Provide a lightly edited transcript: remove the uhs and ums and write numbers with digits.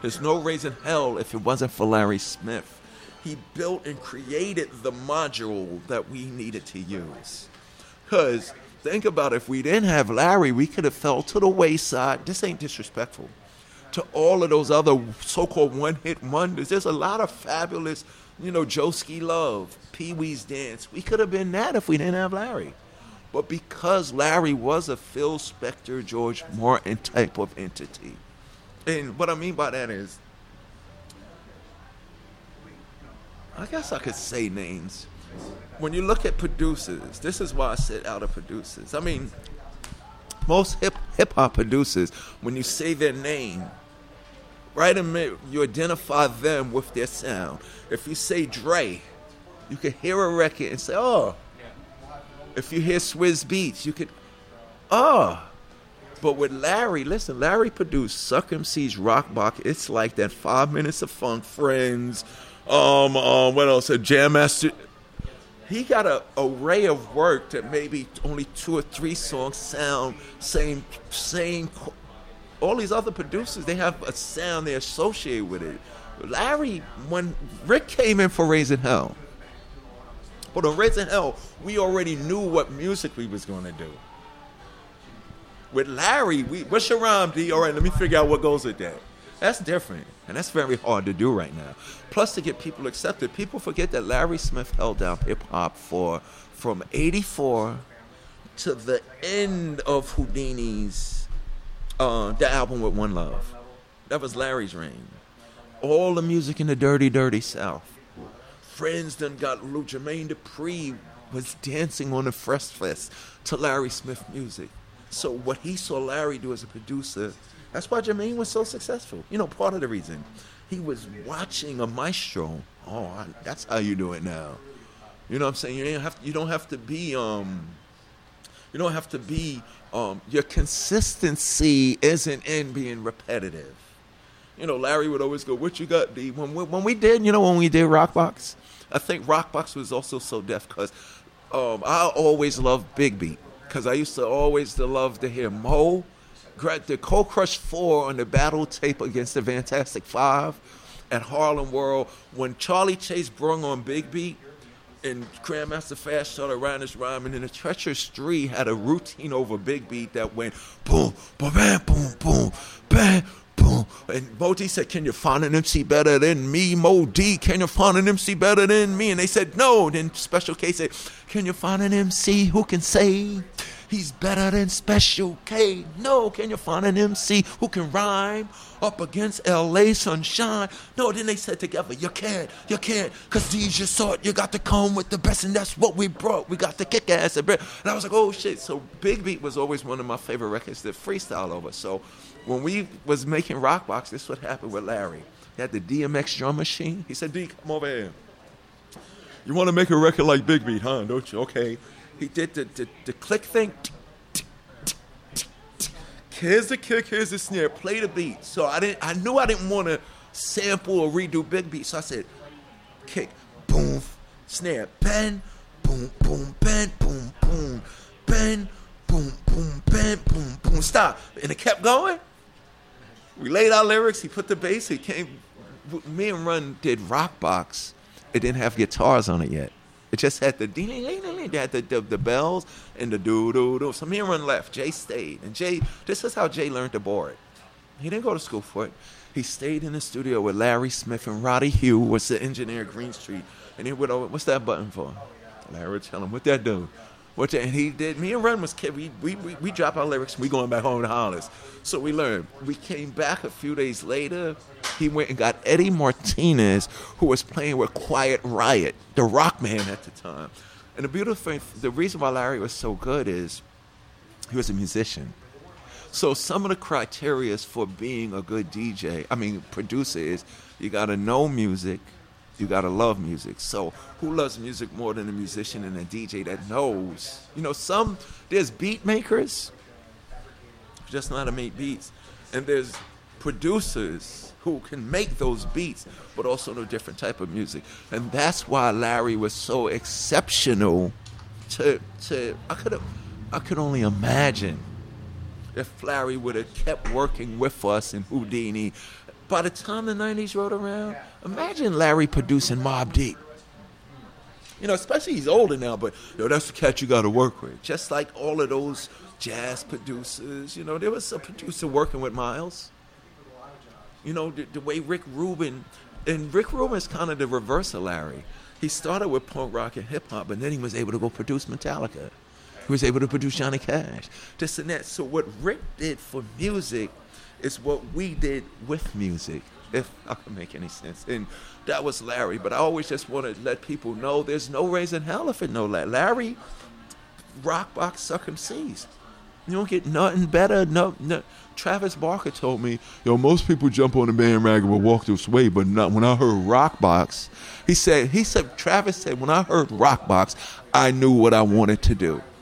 There's no Raising Hell if it wasn't for Larry Smith. He built and created the module that we needed to use. Because think about it, if we didn't have Larry, we could have fell to the wayside. This ain't disrespectful to all of those other so-called one-hit wonders. There's a lot of fabulous, Joeski Love, Pee-wee's Dance. We could have been that if we didn't have Larry. But because Larry was a Phil Spector, George Martin type of entity. And what I mean by that is, I guess I could say names. When you look at producers, this is why I said out of producers. I mean, most hip-hop producers, when you say their name, right in mid, you identify them with their sound. If you say Dre, you can hear a record and say, oh. If you hear Swizz Beatz, you could, oh. But with Larry, listen, Larry produced Suck MC's Rock Box. It's like that 5 Minutes of Funk, Friends, what else? A Jam Master. He got an array of work that maybe only 2 or 3 songs sound same. All these other producers, they have a sound they associate with it. Larry, when Rick came in for Raising Hell, but on Raising Hell, we already knew what music we was going to do. With Larry, what's your rhyme, D? All right, let me figure out what goes with that. That's different, and that's very hard to do right now. Plus, to get people accepted, people forget that Larry Smith held down hip-hop from 84 to the end of Houdini's the album with One Love. That was Larry's reign. All the music in the dirty, dirty South. Friends done got Jermaine Dupri was dancing on the Fresh Fest to Larry Smith music. So what he saw Larry do as a producer, that's why Jermaine was so successful. Part of the reason. He was watching a maestro. Oh, that's how you do it now. You know what I'm saying? You don't have to be your consistency isn't in being repetitive. Larry would always go, what you got, D? When we did Rockbox, I think Rockbox was also so deaf because I always loved Big Beat because I used to always love to hear Mo, the Cold Crush 4 on the battle tape against the Fantastic Five at Harlem World. When Charlie Chase brung on Big Beat and Grandmaster Fast started writing his rhyme, and then the Treacherous 3 had a routine over Big Beat that went boom, boom, bam, boom, boom, bam, boom. And Mo D said, can you find an MC better than me? Mo D, can you find an MC better than me? And they said, no. Then Special K said, can you find an MC who can say he's better than Special K? No. Can you find an MC who can rhyme up against LA Sunshine? No. Then they said together, you can't, because D's just saw it. You got to come with the best, and that's what we brought. We got to kick ass. And I was like, oh, shit. So Big Beat was always one of my favorite records to freestyle over. So when we was making Rockbox, this is what happened with Larry. He had the DMX drum machine. He said, D, come over here. You want to make a record like Big Beat, huh? Don't you? Okay. He did the click thing. Here's the kick, here's the snare. Play the beat. So I knew I didn't want to sample or redo Big Beat. So I said, kick, boom, snare, bend, boom, boom, bend, boom, boom, bend, boom, boom, bend, boom, boom, stop. And it kept going. We laid out lyrics. He put the bass. He came. Me and Run did Rockbox. It didn't have guitars on it yet. It just had the ding, ding, ding. They had the bells and the do. So me and Run left. Jay stayed. And Jay, this is how Jay learned to board. He didn't go to school for it. He stayed in the studio with Larry Smith, and Roddy Hugh was the engineer at Green Street. And he would, what's that button for? Larry would tell him, what that do? And he did. Me and Run was kid. We drop our lyrics and we going back home to Hollis. So we learned. We came back a few days later. He went and got Eddie Martinez, who was playing with Quiet Riot, the rock man at the time. And the beautiful thing, the reason why Larry was so good is he was a musician. So some of the criteria for being a good producer is you got to know music. You gotta love music. So who loves music more than a musician and a DJ that knows? There's beat makers who just know how to make beats. And there's producers who can make those beats, but also know different type of music. And that's why Larry was so exceptional I could only imagine if Larry would have kept working with us in Houdini by the time the 90s rolled around, imagine Larry producing Mobb Deep. You know, especially he's older now, but that's the cat you got to work with. Just like all of those jazz producers, you know, there was a producer working with Miles. You know, the way Rick Rubin, and Rick Rubin's kind of the reverse of Larry. He started with punk rock and hip hop, but then he was able to go produce Metallica. He was able to produce Johnny Cash, this and that. So what Rick did for music is what we did with music, if I can make any sense. And that was Larry. But I always just want to let people know there's no raising hell if it no Larry rockbox suck MCs. You don't get nothing better. No. Travis Barker told me, most people jump on the bandwagon with Walk This Way, but not when I heard Rockbox. He said, Travis said, when I heard Rockbox, I knew what I wanted to do.